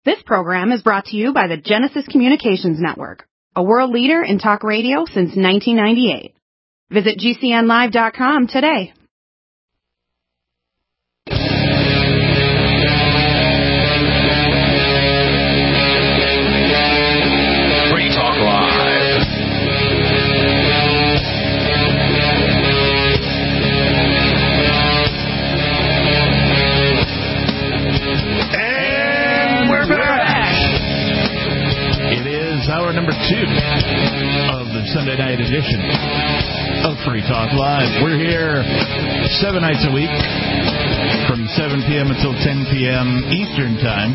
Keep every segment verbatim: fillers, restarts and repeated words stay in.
This program is brought to you by the Genesis Communications Network, a world leader in talk radio since nineteen ninety-eight. Visit G C N live dot com today. Free Talk Live. And we're back. It is hour number two of the Sunday night edition of Free Talk Live. We're here seven nights a week from seven p.m. until ten p.m. Eastern Time,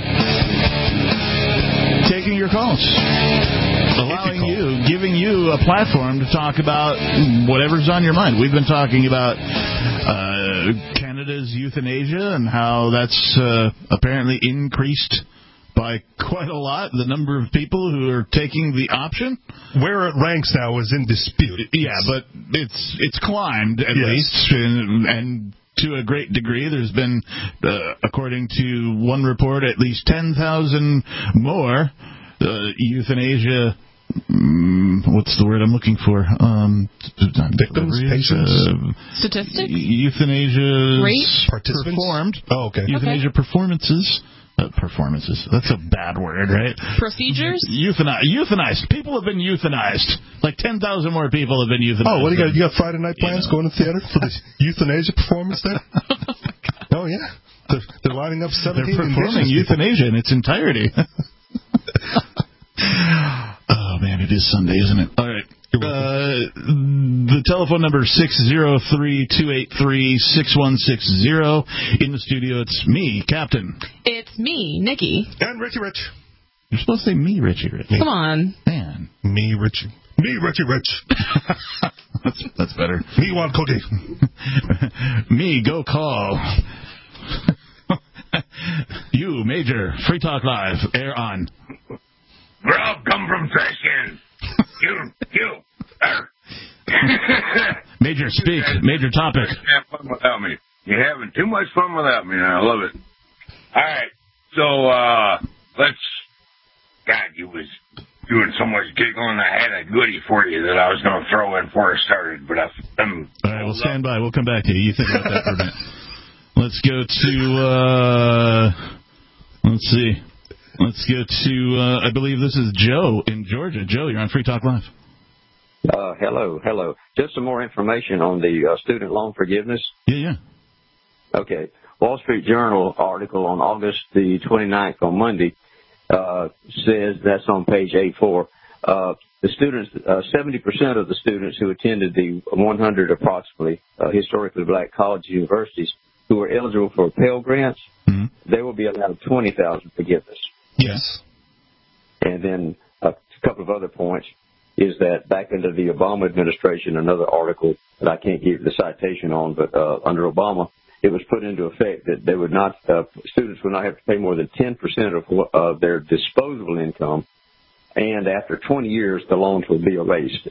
taking your calls, allowing you, giving you a platform to talk about whatever's on your mind. We've been talking about uh, Canada's euthanasia and how that's uh, apparently increased by quite a lot, the number of people who are taking the option. Where it ranks now is in dispute. Yeah, but it's it's climbed, at yes. least, and, and to a great degree. There's been, uh, according to one report, at least ten thousand more uh, euthanasia, um, what's the word I'm looking for? Um, Victims, patients? Uh, Statistics? Euthanasia Participants? performed. Oh, okay. Euthanasia okay. performances. Uh, performances. That's a bad word, right? Procedures? Euthanized. Euthanized. People have been euthanized. Like ten thousand more people have been euthanized. Oh, what do you got? You got Friday night plans you know. going to theater for the euthanasia performance there? Oh, yeah. They're, they're lining up seventeen. They're performing euthanasia in its entirety. Oh, man, it is Sunday, isn't it? All right. Uh, the telephone number is six oh three, two eight three, six one six zero. In the studio, it's me, Captain. It's me, Nikki. And Richie Rich. You're supposed to say me, Richie Rich. Come on. Man. Me, Richie. Me, Richie Rich. that's, that's better. Me, Juan Cody. Me, go call. You, Major, Free Talk Live, air on. Grub come from trash cans. You, you. Major, speak. Major topic. Have fun without me. You're having too much fun without me, and I love it. All right, so uh, let's. God, you was doing so much giggling. I had a goodie for you that I was going to throw in before I started, but I, I'm. All right, we'll stand by. We'll come back to you. You think about that for a minute. Let's go to. Uh, let's see. Let's go to. Uh, I believe this is Joe in Georgia. Joe, you're on Free Talk Live. Uh, hello, hello. Just some more information on the uh, student loan forgiveness. Yeah, yeah. Okay. Wall Street Journal article on August the twenty-ninth on Monday uh, says, that's on page eight four, uh, the students, uh, seventy percent of the students who attended the one hundred approximately uh, historically black college universities who are eligible for Pell Grants, mm-hmm. they will be allowed twenty thousand forgiveness. Yes. And then a couple of other points is that back under the Obama administration, another article that I can't give the citation on, but uh, under Obama, it was put into effect that they would not, uh, students would not have to pay more than ten percent of uh, their disposable income, and after twenty years, the loans would be erased.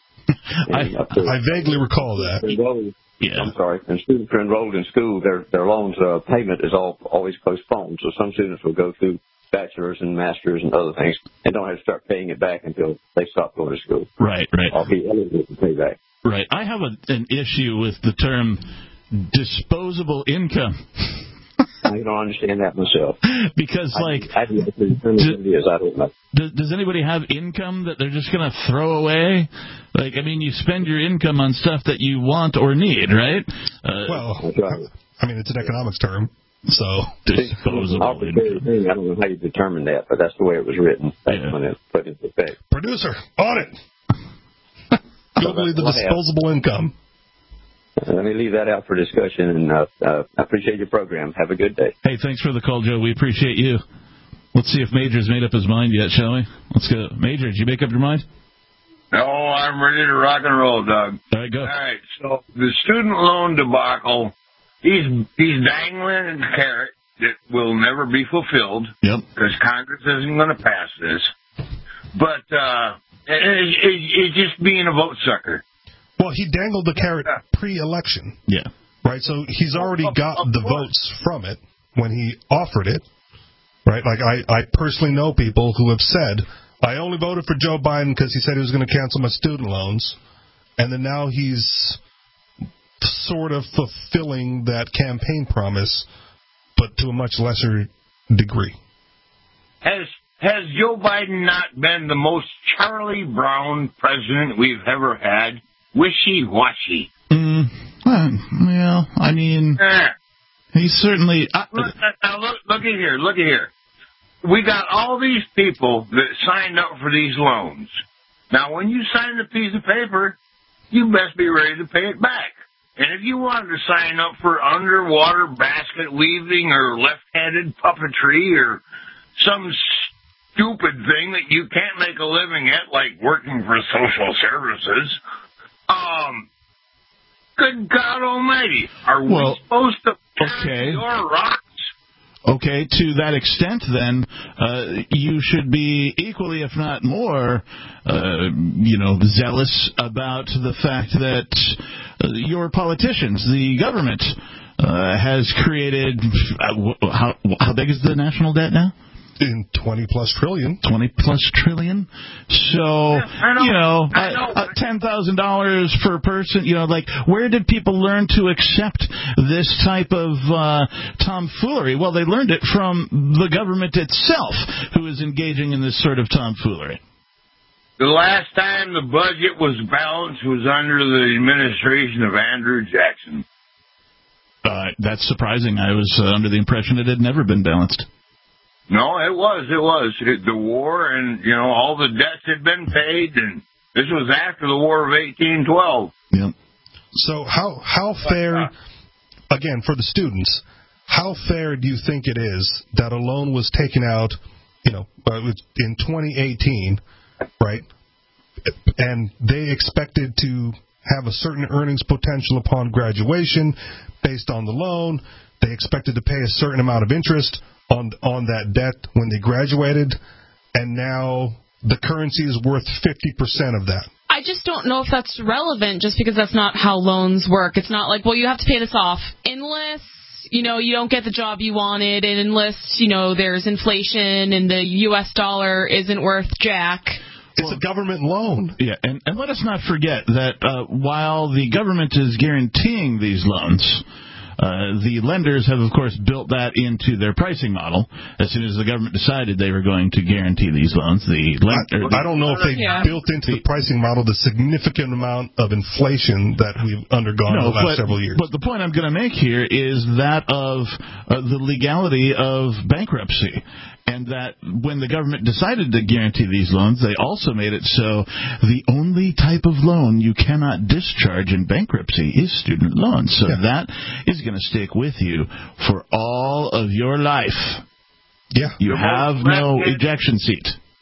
I, I vaguely recall that. Enrolled, yeah. I'm sorry. And students are enrolled in school, their their loans uh, payment is all always postponed. So some students will go through bachelor's and master's and other things and don't have to start paying it back until they stop going to school. Right, right. I'll be eligible to pay back. Right. I have a, an issue with the term disposable income. I don't understand that myself. Because, like, I, I, do, I don't know. Does, does anybody have income that they're just going to throw away? Like, I mean, you spend your income on stuff that you want or need, right? Uh, well, I mean, it's an economics term, so disposable income. I don't know how you determine that, but that's the way it was written. That's yeah. when it put into effect. Producer, on it. You'll believe the disposable income. Let me leave that out for discussion, and uh, uh, I appreciate your program. Have a good day. Hey, thanks for the call, Joe. We appreciate you. Let's see if Major's made up his mind yet, shall we? Let's go. Major, did you make up your mind? No, I'm ready to rock and roll, Doug. All right, go. All right, so the student loan debacle, he's, he's dangling a carrot that will never be fulfilled. Yep. Because Congress isn't going to pass this. But uh, it, it, it's just being a vote sucker. Well, he dangled the carrot pre-election. Yeah. Right, so he's already got the votes from it when he offered it. right? Like, I, I personally know people who have said, I only voted for Joe Biden because he said he was going to cancel my student loans, and then now he's sort of fulfilling that campaign promise, but to a much lesser degree. Has has Joe Biden not been the most Charlie Brown president we've ever had? Wishy-washy. Mm, well, well, I mean, Eh. he's certainly... I, Look, now look, look at here, look at here. We got all these people that signed up for these loans. Now, when you sign the piece of paper, you best be ready to pay it back. And if you wanted to sign up for underwater basket weaving or left-handed puppetry or some stupid thing that you can't make a living at, like working for social services, um, good God Almighty, are Well, we supposed to okay. your rocks? Okay, to that extent, then, uh, you should be equally, if not more, uh, you know, zealous about the fact that uh, your politicians, the government, uh, has created, uh, how, how big is the national debt now? In twenty plus trillion. twenty plus trillion. So, I know, you know, I know. uh, uh, ten thousand dollars per person, you know, like, where did people learn to accept this type of uh, tomfoolery? Well, they learned it from the government itself, who is engaging in this sort of tomfoolery. The last time the budget was balanced was under the administration of Andrew Jackson. Uh, that's surprising. I was uh, under the impression it had never been balanced. No, it was, it was. It, the war and, you know, all the debts had been paid, and this was after the War of eighteen twelve. Yep. So how how fair, again, for the students, how fair do you think it is that a loan was taken out, you know, in twenty eighteen, right, and they expected to have a certain earnings potential upon graduation based on the loan, they expected to pay a certain amount of interest on on that debt when they graduated, and now the currency is worth fifty percent of that. I just don't know if that's relevant just because that's not how loans work. It's not like, well, you have to pay this off unless, you know, you don't get the job you wanted, and unless, you know, there's inflation and the U S dollar isn't worth jack. It's Well, a government loan. Yeah, and, and let us not forget that uh, while the government is guaranteeing these loans, Uh, the lenders have, of course, built that into their pricing model. As soon as the government decided they were going to guarantee these loans, the lender... I, I don't know if they Yeah. built into the pricing model the significant amount of inflation that we've undergone No, in the last but, several years. but the point I'm going to make here is that of uh, the legality of bankruptcy. And that when the government decided to guarantee these loans, they also made it so the only type of loan you cannot discharge in bankruptcy is student loans. So Yeah. that is going to stick with you for all of your life. Yeah. You The have most no left-handed- ejection seat.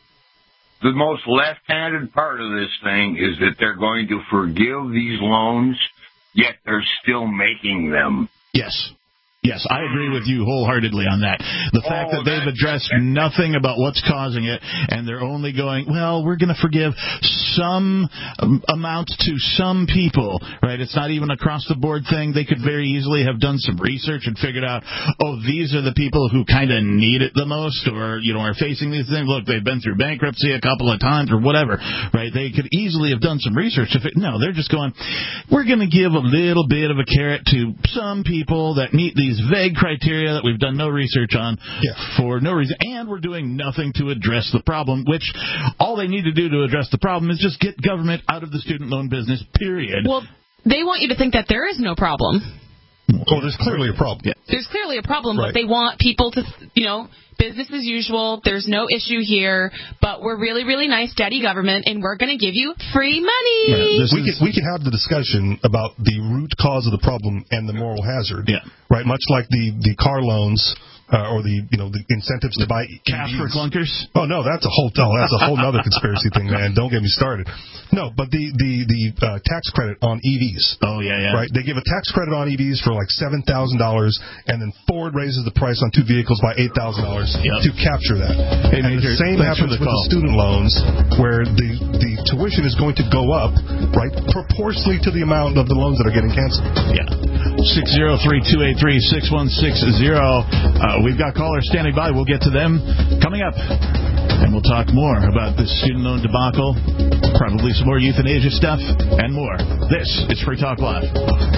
The most left-handed part of this thing is that they're going to forgive these loans, yet they're still making them. Yes. Yes, I agree with you wholeheartedly on that. The fact Oh, that they've that- addressed that- nothing about what's causing it, and they're only going, well, we're going to forgive some um, amount to some people, right? It's not even across the board thing. They could very easily have done some research and figured out, oh, these are the people who kind of need it the most, or, you know, are facing these things. Look, they've been through bankruptcy a couple of times or whatever, right? They could easily have done some research. If it, no, they're just going, we're going to give a little bit of a carrot to some people that meet these vague criteria that we've done no research on Yeah. for no reason, and we're doing nothing to address the problem, which all they need to do to address the problem is just get government out of the student loan business, period. Well, they want you to think that there is no problem. Oh, there's clearly a problem. Yeah. There's clearly a problem, Right. but they want people to, you know, business as usual. There's no issue here, but we're really, really nice, steady government, and we're going to give you free money. Yeah, this We is- can, we can have the discussion about the root cause of the problem and the moral hazard. Yeah. Right? Much like the, the car loans uh, or the you know the incentives to buy Cash E Vs. for clunkers? Oh no, that's a whole oh, that's a whole other conspiracy thing, man. Don't get me started. No, but the the the uh, tax credit on E Vs. Oh, yeah, yeah. Right, they give a tax credit on E Vs for like seven thousand dollars, and then Ford raises the price on two vehicles by eight thousand dollars Yep. to capture that. Hey, and Major, the same thanks for happens the with call. the student loans, where the the tuition is going to go up, right, proportionally to the amount of the loans that are getting canceled. Yeah. six oh three, two eight three, six one six zero. Uh, we've got callers standing by. We'll get to them coming up. And we'll talk more about this student loan debacle, probably some more euthanasia stuff, and more. This is Free Talk Live.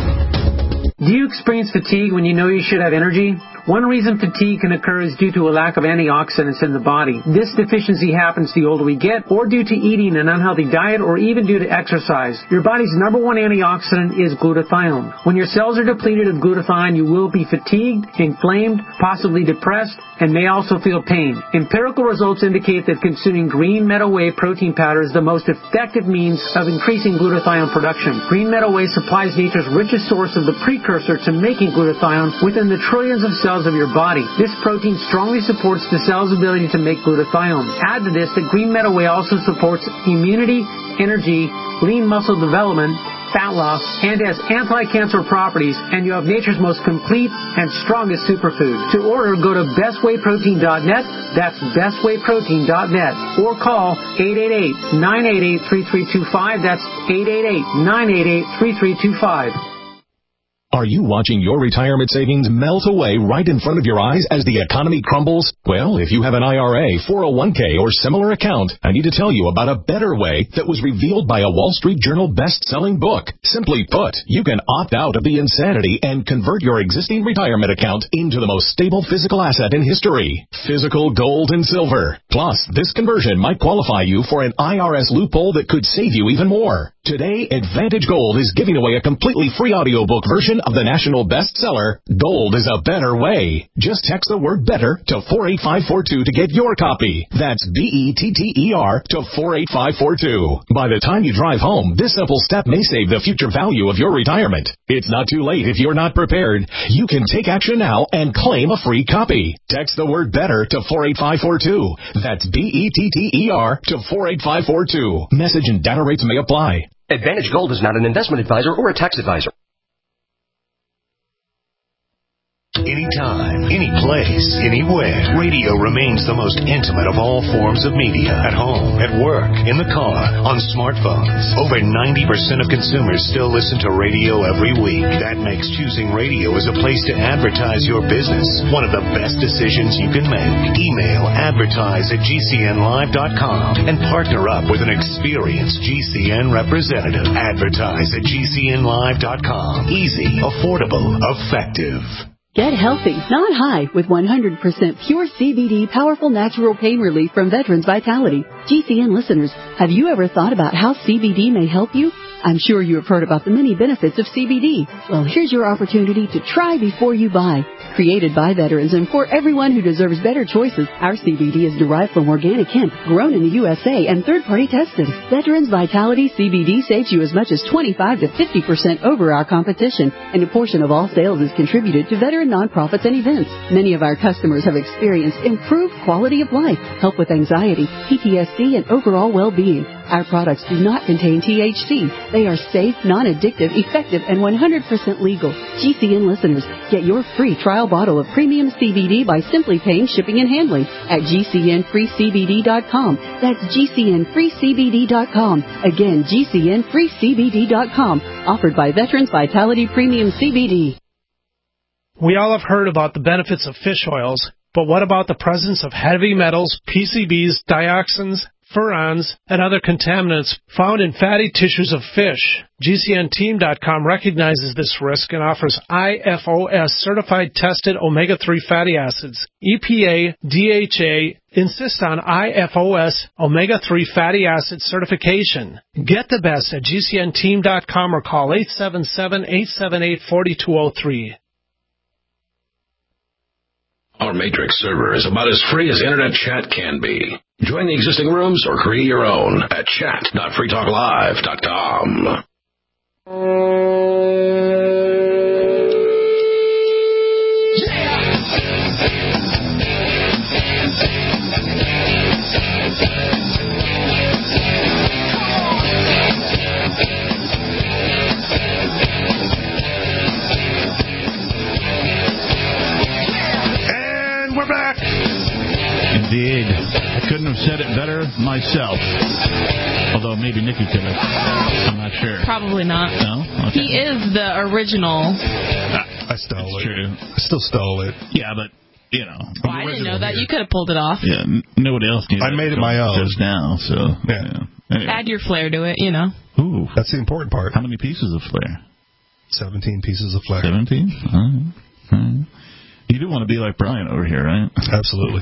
Do you experience fatigue when you know you should have energy? One reason fatigue can occur is due to a lack of antioxidants in the body. This deficiency happens the older we get, or due to eating an unhealthy diet, or even due to exercise. Your body's number one antioxidant is glutathione. When your cells are depleted of glutathione, you will be fatigued, inflamed, possibly depressed, and may also feel pain. Empirical results indicate that consuming green meadow whey protein powder is the most effective means of increasing glutathione production. Green meadow whey supplies nature's richest source of the precursor to making glutathione within the trillions of cells of your body. This protein strongly supports the cell's ability to make glutathione. Add to this that green meadow whey also supports immunity, energy, lean muscle development, fat loss, and has anti-cancer properties, and you have nature's most complete and strongest superfood. To order, go to best whey protein dot net, that's best whey protein dot net, or call eight eight eight, nine eight eight, three three two five, that's eight eight eight, nine eight eight, three three two five. Are you watching your retirement savings melt away right in front of your eyes as the economy crumbles? Well, if you have an I R A, four oh one k, or similar account, I need to tell you about a better way that was revealed by a Wall Street Journal best-selling book. Simply put, you can opt out of the insanity and convert your existing retirement account into the most stable physical asset in history, physical gold and silver. Plus, this conversion might qualify you for an I R S loophole that could save you even more. Today, Advantage Gold is giving away a completely free audiobook version of the national bestseller, Gold is a Better Way. Just text the word better to four eight five four two to get your copy. That's B E T T E R to four eight five four two. By the time you drive home, this simple step may save the future value of your retirement. It's not too late if you're not prepared. You can take action now and claim a free copy. Text the word better to four eight five four two. That's B E T T E R to four eight five four two. Message and data rates may apply. Advantage Gold is not an investment advisor or a tax advisor. Anytime, any place, anywhere, radio remains the most intimate of all forms of media. At home, at work, in the car, on smartphones. Over ninety percent of consumers still listen to radio every week. That makes choosing radio as a place to advertise your business one of the best decisions you can make. Email advertise at G C N live dot com and partner up with an experienced G C N representative. Advertise at G C N live dot com. Easy, affordable, effective. Get healthy, not high, with one hundred percent pure C B D powerful natural pain relief from Veterans Vitality. G C N listeners, have you ever thought about how C B D may help you? I'm sure you have heard about the many benefits of C B D. Well, here's your opportunity to try before you buy. Created by veterans and for everyone who deserves better choices, our C B D is derived from organic hemp, grown in the U S A, and third-party tested. Veterans Vitality C B D saves you as much as twenty-five to fifty percent over our competition, and a portion of all sales is contributed to veteran nonprofits and events. Many of our customers have experienced improved quality of life, help with anxiety, P T S D, and overall well-being. Our products do not contain T H C. They are safe, non-addictive, effective, and one hundred percent legal. G C N listeners, get your free trial bottle of premium C B D by simply paying shipping and handling at G C N free C B D dot com. That's G C N free C B D dot com. Again, G C N free C B D dot com. Offered by Veterans Vitality Premium C B D. We all have heard about the benefits of fish oils, but what about the presence of heavy metals, P C Bs, dioxins, furans, and other contaminants found in fatty tissues of fish? G C N team dot com recognizes this risk and offers I F O S certified tested omega three fatty acids. E P A, D H A insist on I F O S omega three fatty acid certification. Get the best at G C N team dot com or call eight seven seven, eight seven eight, four two zero three. Our Matrix server is about as free as internet chat can be. Join the existing rooms or create your own at chat dot free talk live dot com. Indeed. Couldn't have said it better myself. Although maybe Nikki could have. I'm not sure. Probably not. No? Okay. He is the original. I stole That's it. True. I still stole it. Yeah, but, you know. Well, I didn't know that. Here. You could have pulled it off. Yeah, n- nobody else knew I that made it my own. Just now, so. Yeah. yeah. Anyway. Add your flair to it, you know. Ooh. That's the important part. How many pieces of flair? Seventeen pieces of flair. Seventeen? All right. All right. You do want to be like Brian over here, right? Absolutely.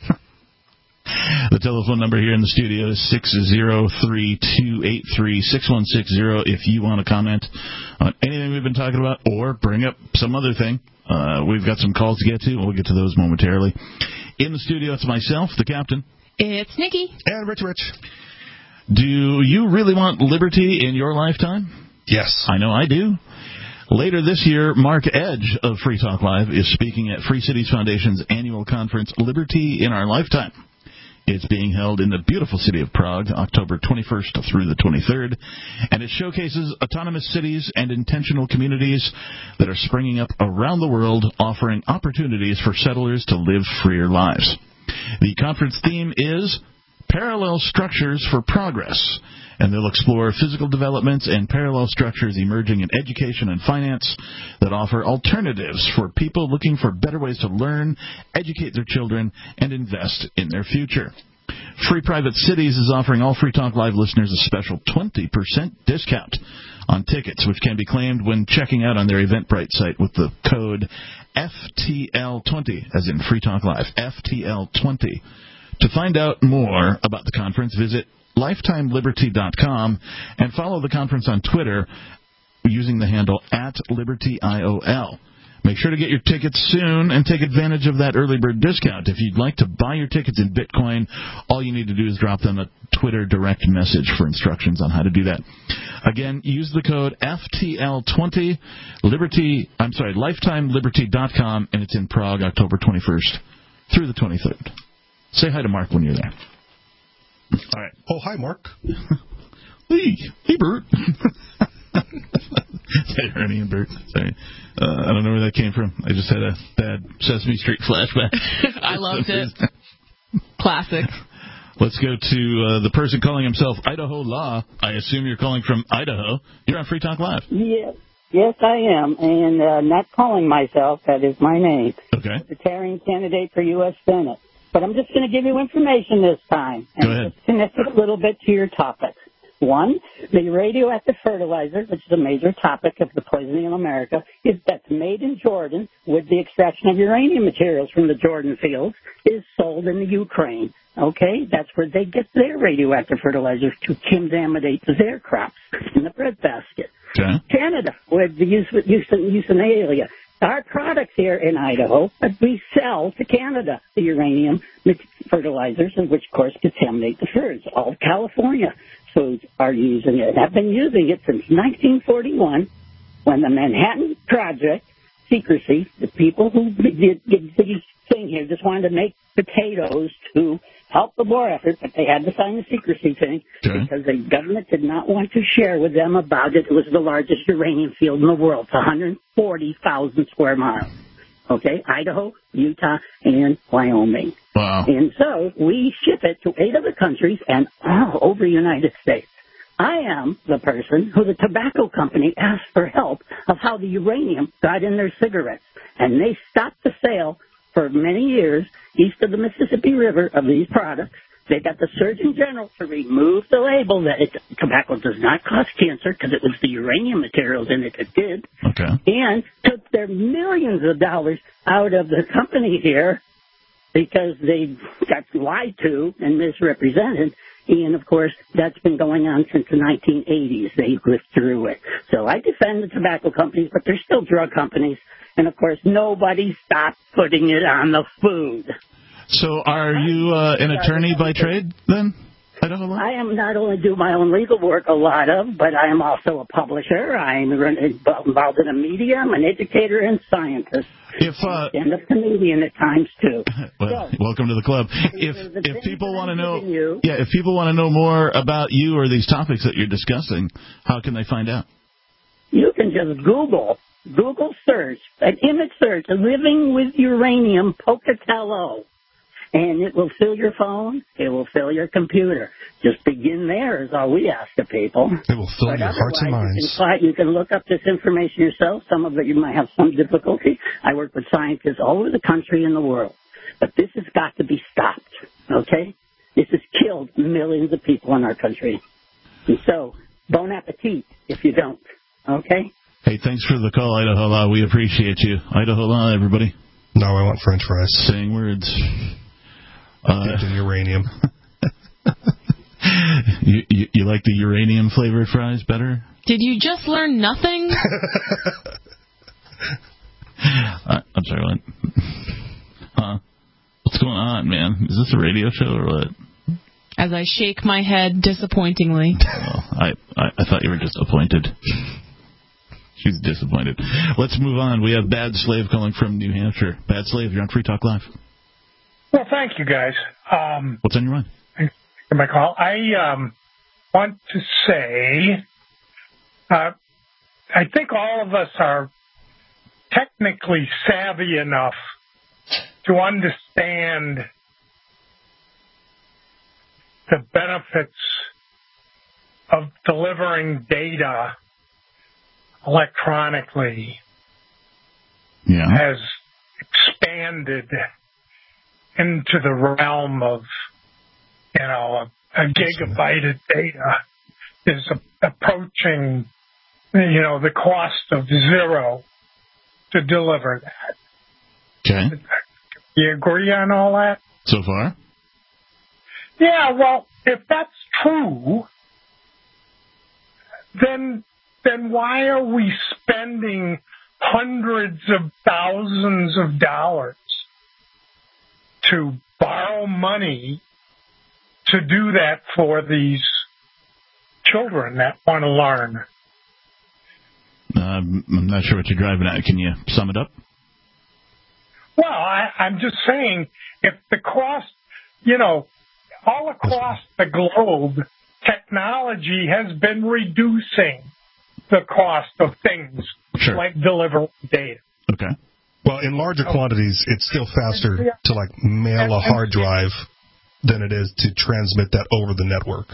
The telephone number here in the studio is six zero three, two eight three, six one six zero if you want to comment on anything we've been talking about or bring up some other thing. Uh, we've got some calls to get to. We'll get to those momentarily. In the studio, it's myself, the captain. It's Nikki. And Rich Rich. Do you really want liberty in your lifetime? Yes. I know I do. Later this year, Mark Edge of Free Talk Live is speaking at Free Cities Foundation's annual conference, Liberty in Our Lifetime. It's being held in the beautiful city of Prague, October twenty-first through the twenty-third, and it showcases autonomous cities and intentional communities that are springing up around the world, offering opportunities for settlers to live freer lives. The conference theme is Parallel Structures for Progress, and they'll explore physical developments and parallel structures emerging in education and finance that offer alternatives for people looking for better ways to learn, educate their children, and invest in their future. Free Private Cities is offering all Free Talk Live listeners a special twenty percent discount on tickets, which can be claimed when checking out on their Eventbrite site with the code F T L twenty, as in Free Talk Live, F T L twenty. To find out more about the conference, visit lifetime liberty dot com and follow the conference on Twitter using the handle at Liberty I O L. Make sure to get your tickets soon and take advantage of that early bird discount. If you'd like to buy your tickets in Bitcoin, all you need to do is drop them a Twitter direct message for instructions on how to do that. Again, use the code F T L twenty, Liberty, I'm sorry, lifetime liberty dot com, and it's in Prague, October twenty-first through the twenty-third. Say hi to Mark when you're there. All right. Oh, hi, Mark. Hey, hey, Bert. Say Ernie and Bert. Sorry. Uh, I don't know where that came from. I just had a bad Sesame Street flashback. I loved it. Classic. Let's go to uh, the person calling himself Idaho Law. I assume you're calling from Idaho. You're on Free Talk Live. Yes, yes, I am, and uh, not calling myself. That is my name. Okay. Libertarian candidate for U S Senate. But I'm just going to give you information this time. And Go ahead. just connect it a little bit to your topic. One, the radioactive fertilizer, which is a major topic of the poisoning in America, is that's made in Jordan with the extraction of uranium materials from the Jordan fields, is sold in the Ukraine. Okay? That's where they get their radioactive fertilizers to contaminate their crops in the breadbasket. Okay. Canada, with the use with euthanasia. Our products here in Idaho, but we sell to Canada the uranium fertilizers, which, of course, contaminate the foods. All California foods are using it. Have been using it since nineteen forty-one, when the Manhattan Project, secrecy, the people who did the thing here just wanted to make potatoes to help the war effort, but they had to sign the secrecy thing okay. because the government did not want to share with them about it. It was the largest uranium field in the world. It's one hundred forty thousand square miles. Okay, Idaho, Utah, and Wyoming. Wow. And so we ship it to eight other countries and all over the United States. I am the person who the tobacco company asked for help of how the uranium got in their cigarettes. And they stopped the sale for many years east of the Mississippi River of these products. They got the Surgeon General to remove the label that it, tobacco does not cause cancer because it was the uranium materials in it that did. Okay. And took their millions of dollars out of the company here because they got lied to and misrepresented. And, of course, that's been going on since the nineteen eighties. They withdrew it. So I defend the tobacco companies, but they're still drug companies. And, of course, nobody stopped putting it on the food. So are you uh, an attorney by trade, then? Idaho Law? I am not only do my own legal work a lot of, but I am also a publisher. I'm involved in the media. I'm an educator and scientist. If uh, and a comedian at times too. Well, so, welcome to the club. If if people want to know, you, yeah, if people want to know more about you or these topics that you're discussing, how can they find out? You can just Google, Google search, an image search, living with uranium Pocatello. And it will fill your phone. It will fill your computer. Just begin there is all we ask of people. It will fill But your hearts and minds. You can, try, you can look up this information yourself. Some of it you might have some difficulty. I work with scientists all over the country and the world. But this has got to be stopped, okay? This has killed millions of people in our country. And so, bon appetit if you don't, okay? Hey, thanks for the call, Idaho Law. We appreciate you. Idaho Law, everybody. No, I want French fries. Saying words. Uh, Dipped in uranium. you, you, you like the uranium-flavored fries better? Did you just learn nothing? uh, I'm sorry, what? Huh? What's going on, man? Is this a radio show or what? As I shake my head disappointingly. Oh, I, I, I thought you were disappointed. She's disappointed. Let's move on. We have Bad Slave calling from New Hampshire. Bad Slave, you're on Free Talk Live. Well, thank you, guys. Um, What's on your mind? Thanks for my call. I um, want to say uh, I think all of us are technically savvy enough to understand the benefits of delivering data electronically yeah. has expanded into the realm of, you know, a, a gigabyte of data is a, approaching, you know, the cost of zero to deliver that. Okay. You agree on all that? So far? Yeah, well, if that's true, then then why are we spending hundreds of thousands of dollars to borrow money to do that for these children that want to learn? Um, I'm not sure what you're driving at. Can you sum it up? Well, I, I'm just saying, if the cost, you know, all across the globe, technology has been reducing the cost of things sure. like delivering data. Okay. Well, in larger quantities, it's still faster to, like, mail a hard drive than it is to transmit that over the network.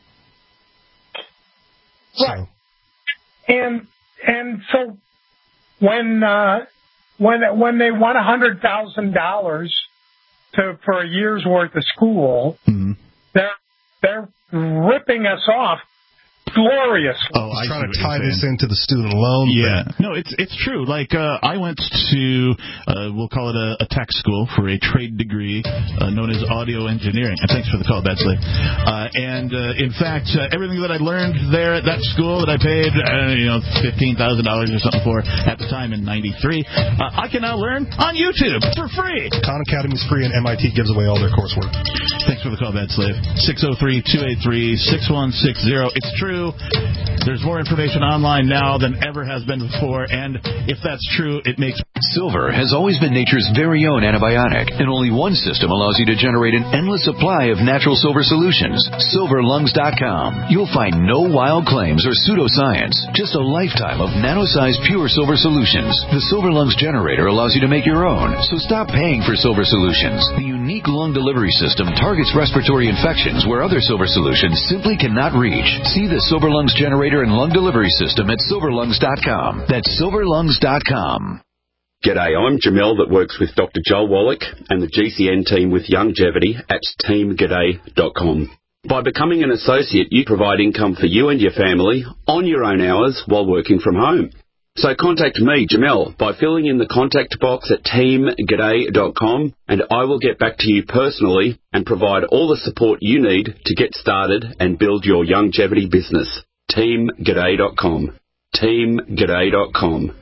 Right. So. And and so when uh, when when they want a hundred thousand dollars to for a year's worth of school, mm-hmm. they're they're ripping us off gloriously. Oh, I trying to tie this into the student loan yeah. thing. No, it's it's true. Like, uh, I went to, uh, we'll call it a, a tech school for a trade degree uh, known as audio engineering. And thanks for the call, Betsley. Uh, and, uh, in fact, uh, everything that I learned there at that school that I paid, uh, you know, fifteen thousand dollars or something for at the time in ninety-three, uh, I can now learn on YouTube for free. Khan Academy's free and M I T gives away all their coursework. Thanks for the call, Betsley. six oh three, two eight three, six one six zero. It's true. There's more information online now than ever has been before, and if that's true, it makes... Silver has always been nature's very own antibiotic, and only one system allows you to generate an endless supply of natural silver solutions. silver lungs dot com. You'll find no wild claims or pseudoscience, just a lifetime of nano-sized pure silver solutions. The Silver Lungs generator allows you to make your own, so stop paying for silver solutions. The unique lung delivery system targets respiratory infections where other silver solutions simply cannot reach. See the Silver Lungs generator and lung delivery system at silver lungs dot com. That's silver lungs dot com. G'day, I'm Jamel that works with Doctor Joel Wallach and the G C N team with Longevity at team g'day dot com. By becoming an associate, you provide income for you and your family on your own hours while working from home. So contact me, Jamel, by filling in the contact box at team g'day dot com, and I will get back to you personally and provide all the support you need to get started and build your longevity business. team g'day dot com. team g'day dot com.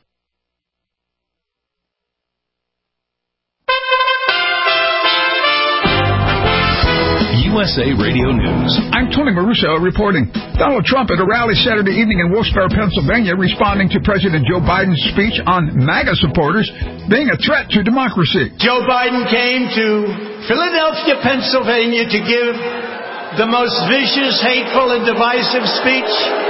U S A Radio News. I'm Tony Maruso reporting. Donald Trump at a rally Saturday evening in Wilkes-Barre, Pennsylvania, responding to President Joe Biden's speech on MAGA supporters being a threat to democracy. Joe Biden came to Philadelphia, Pennsylvania to give the most vicious, hateful, and divisive speech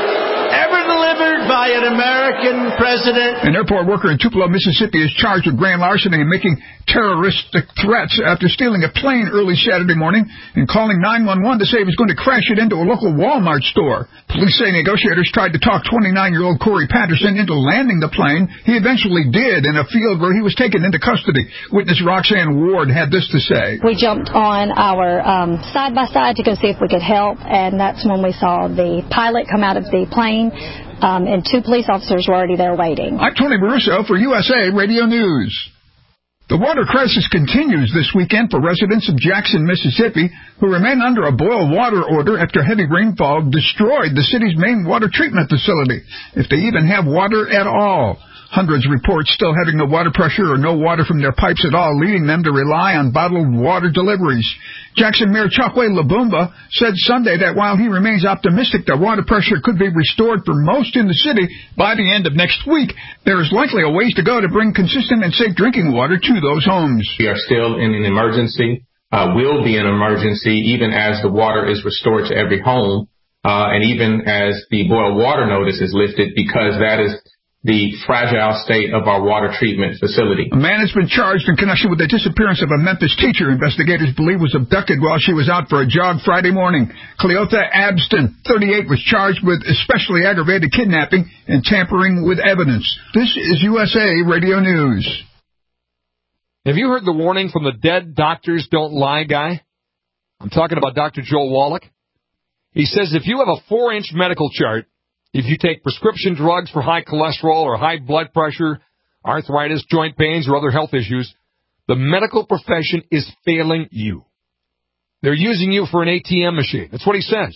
ever delivered by an American president. An airport worker in Tupelo, Mississippi is charged with grand larceny and making terroristic threats after stealing a plane early Saturday morning and calling nine one one to say he was going to crash it into a local Walmart store. Police say negotiators tried to talk twenty-nine-year-old Corey Patterson into landing the plane. He eventually did in a field where he was taken into custody. Witness Roxanne Ward had this to say. We jumped on our um, side-by-side to go see if we could help, and that's when we saw the pilot come out of the plane, um, and two police officers were already there waiting. I'm Tony Baruso for U S A Radio News. The water crisis continues this weekend for residents of Jackson, Mississippi, who remain under a boil water order after heavy rainfall destroyed the city's main water treatment facility, if they even have water at all. Hundreds report still having no water pressure or no water from their pipes at all, leading them to rely on bottled water deliveries. Jackson Mayor Chokwe Lubumba said Sunday that while he remains optimistic that water pressure could be restored for most in the city by the end of next week, there is likely a ways to go to bring consistent and safe drinking water to those homes. We are still in an emergency, uh, will be an emergency even as the water is restored to every home, uh, and even as the boil water notice is lifted, because that is the fragile state of our water treatment facility. A man has been charged in connection with the disappearance of a Memphis teacher investigators believe was abducted while she was out for a jog Friday morning. Cleotha Abston, thirty-eight, was charged with especially aggravated kidnapping and tampering with evidence. This is U S A Radio News. Have you heard the warning from the dead doctors don't lie guy? I'm talking about Doctor Joel Wallach. He says if you have a four-inch medical chart, if you take prescription drugs for high cholesterol or high blood pressure, arthritis, joint pains, or other health issues, the medical profession is failing you. They're using you for an A T M machine. That's what he says.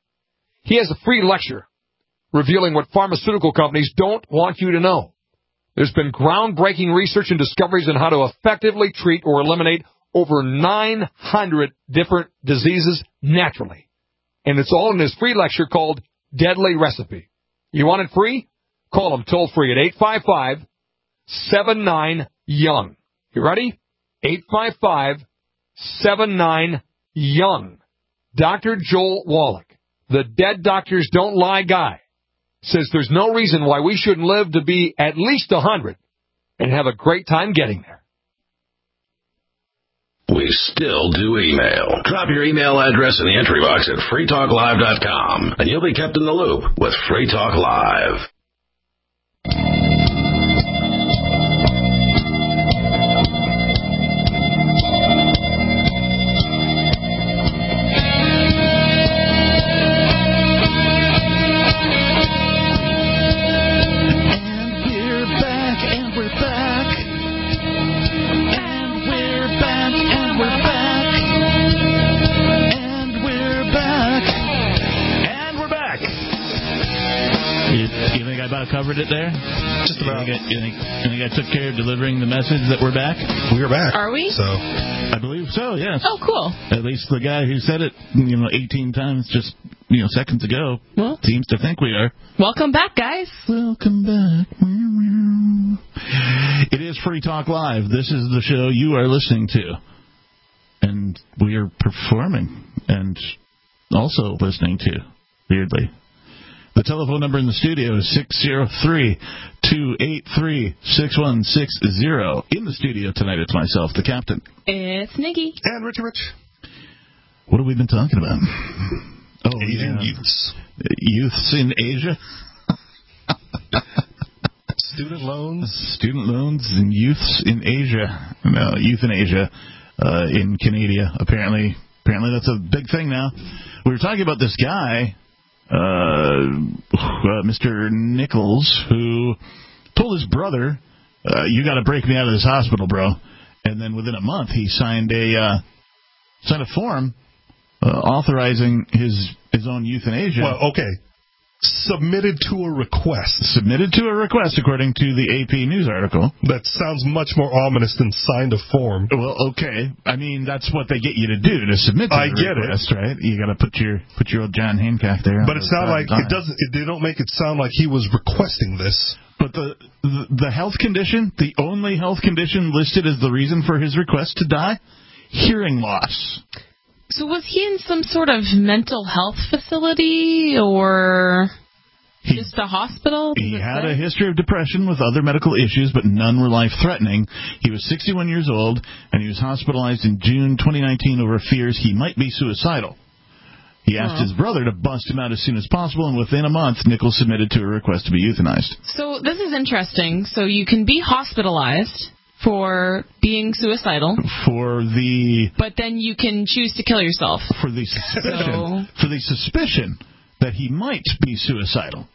He has a free lecture revealing what pharmaceutical companies don't want you to know. There's been groundbreaking research and discoveries on how to effectively treat or eliminate over nine hundred different diseases naturally. And it's all in his free lecture called Deadly Recipe. You want it free? Call him toll free at eight five five, seven nine, young. You ready? eight five five, seven nine, young. Doctor Joel Wallach, the dead doctors don't lie guy, says there's no reason why we shouldn't live to be at least one hundred and have a great time getting there. We still do email. Drop your email address in the entry box at free talk live dot com, and you'll be kept in the loop with Free Talk Live. Covered it there? Just about. You think, I, you, think, you think I took care of delivering the message that we're back? We're back. Are we? So I believe so, yes. Oh, cool. At least the guy who said it, you know, eighteen times just, you know, seconds ago well, seems to think we are. Welcome back, guys. Welcome back. It is Free Talk Live. This is the show you are listening to. And we are performing and also listening to, weirdly. The telephone number in the studio is six oh three, two eight three, six one six zero. In the studio tonight, it's myself, the captain. It's Nikki. And Richie Rich. What have we been talking about? Oh, Asian yeah. youths. Youths in Asia? Student loans. Student loans and youths in Asia. No, youth in Asia, uh, in Canada. Apparently, apparently that's a big thing now. We were talking about this guy... Uh, uh, Mister Nichols, who told his brother, uh, you got to break me out of this hospital, bro. And then within a month, he signed a uh, signed a form uh, authorizing his his own euthanasia. Well, okay. Submitted to a request. Submitted to a request, according to the A P News article. That sounds much more ominous than signed a form. Well, okay. I mean, that's what they get you to do, to submit to I the get request, it. right? You got to put your put your old John Hancock there. But it sounds like it doesn't. It, they don't make it sound like he was requesting this. But the, the the health condition, the only health condition listed as the reason for his request to die, hearing loss. So was he in some sort of mental health facility, or... He He, Just a hospital? He had a history of depression with other medical issues, but none were life-threatening. He was sixty-one years old, and he was hospitalized in June twenty nineteen over fears he might be suicidal. He asked Oh. his brother to bust him out as soon as possible, and within a month, Nichols submitted to a request to be euthanized. So this is interesting. So you can be hospitalized for being suicidal, For the but then you can choose to kill yourself. for the suspicion So- for the suspicion that he might be suicidal.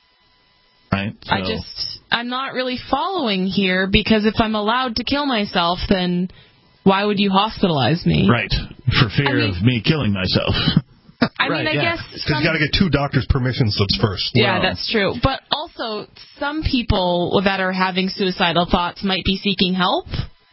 Right? I So- just, I'm not really following here, because if I'm allowed to kill myself, then why would you hospitalize me? Right. For fear I mean- of me killing myself. I mean, I guess Because some- you got to get two doctors' permission slips first. Yeah, that's true. But also, some people that are having suicidal thoughts might be seeking help.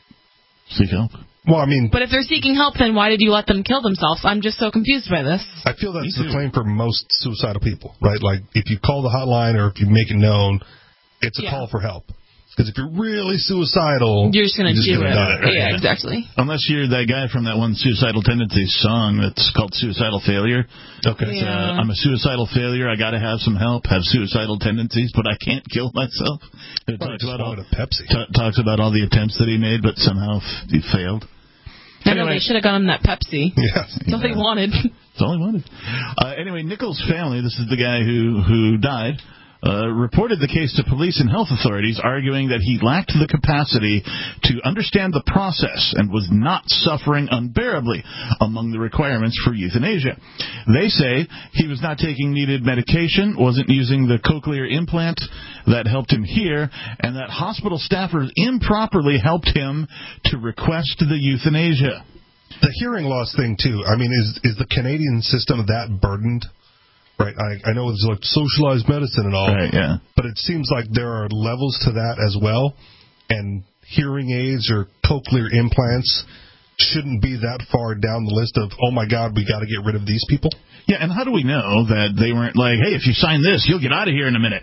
Seek help? Well, I mean, But if they're seeking help, then why did you let them kill themselves? I'm just so confused by this. I feel that's the claim for most suicidal people, right? Like, if you call the hotline or if you make it known, it's a Yeah. call for help. Because if you're really suicidal, You're just going to do gonna it. die, right? Yeah, exactly. Unless you're that guy from that one Suicidal Tendencies song that's called Suicidal Failure. Okay. It's, uh, I'm a suicidal failure. I got to have some help. Have suicidal tendencies, but I can't kill myself. It Well, talks just about all wanted a Pepsi. t- talks about all the attempts that he made, but somehow f- he failed. I know they should have gotten him that Pepsi. Yeah. That's all they wanted. That's all he wanted. Uh, anyway, Nichols' family, this is the guy who, who died, uh, reported the case to police and health authorities, arguing that he lacked the capacity to understand the process and was not suffering unbearably among the requirements for euthanasia. They say he was not taking needed medication, wasn't using the cochlear implant that helped him hear, and that hospital staffers improperly helped him to request the euthanasia. The hearing loss thing, too. I mean, is is the Canadian system that burdened? Right, I, I know it's like socialized medicine and all, right, yeah. but it seems like there are levels to that as well, and hearing aids or cochlear implants shouldn't be that far down the list of, oh my God, we got to get rid of these people. Yeah, and how do we know that they weren't like, hey, if you sign this, you'll get out of here in a minute?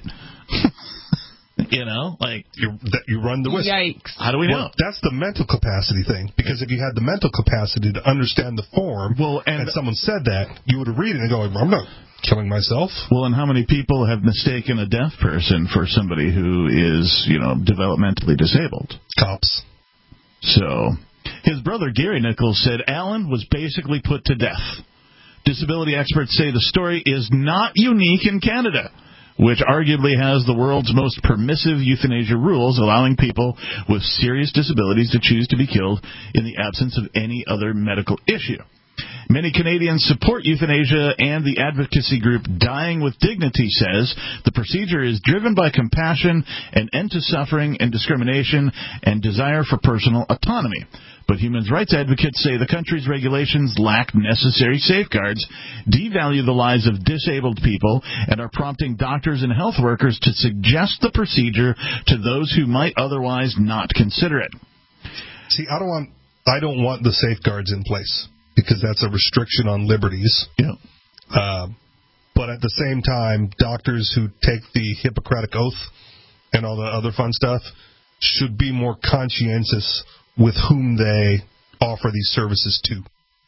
You know, like you that you run the risk. Yikes! How do we know? Well, that's the mental capacity thing. Because if you had the mental capacity to understand the form, well, and, and someone said that, you would read it and go, "I'm not killing myself." Well, and how many people have mistaken a deaf person for somebody who is, you know, developmentally disabled? Cops. So, his brother Gary Nichols said Alan was basically put to death. Disability experts say the story is not unique in Canada, which arguably has the world's most permissive euthanasia rules, allowing people with serious disabilities to choose to be killed in the absence of any other medical issue. Many Canadians support euthanasia, and the advocacy group Dying with Dignity says the procedure is driven by compassion, an end to suffering and discrimination, and desire for personal autonomy. But human rights advocates say the country's regulations lack necessary safeguards, devalue the lives of disabled people, and are prompting doctors and health workers to suggest the procedure to those who might otherwise not consider it. See, I don't want I don't want the safeguards in place, because that's a restriction on liberties. Yeah. Uh, but at the same time, doctors who take the Hippocratic Oath and all the other fun stuff should be more conscientious with whom they offer these services to.